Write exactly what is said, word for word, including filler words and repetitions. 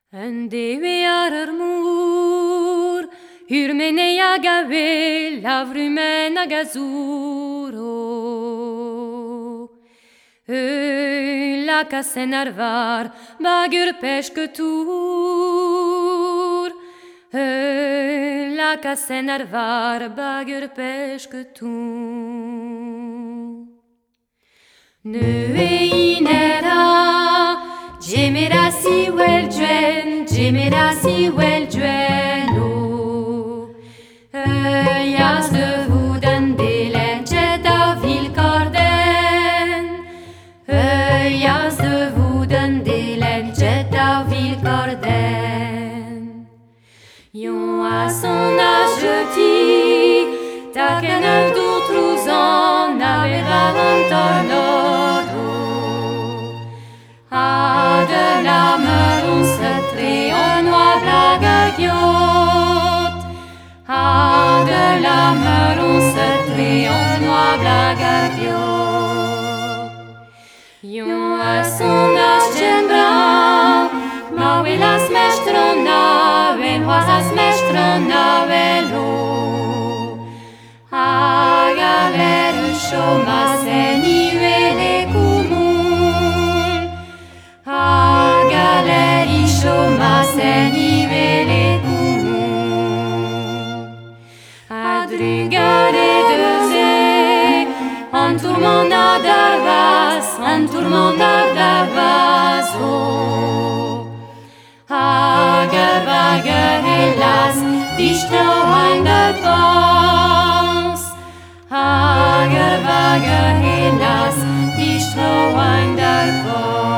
En dewe ar ur mur, ur mene a gabe, lavrumen a gazuro. E la kasen ar var, bag ur pechke tour. E la kasen ar var, bag ur pechke tour. Ne inera, gemera si wel duen, gemera si wel duen o. Eullas de vuden delen jet a vilkorden. Eullas de vuden delen jet a vilkorden. Yon a son âge ti, taken euf d'outros an, avera an tornado. A de la meron se treon oa blag ar giot. A de la meron se treon oa blag ar giot. Yon a son âge gembra, ma welas mestrona, ven c'hoazas mestrona velo. A galer eus chomas en ivele koumoun. A galer i chomas en ivele koumoun. A drugar e deuze, an tourmandad ar vaz, an tourmandad ar vaz o. Hag vag hélas, distro hang de pans. Hag vag hélas, distro hang de pans.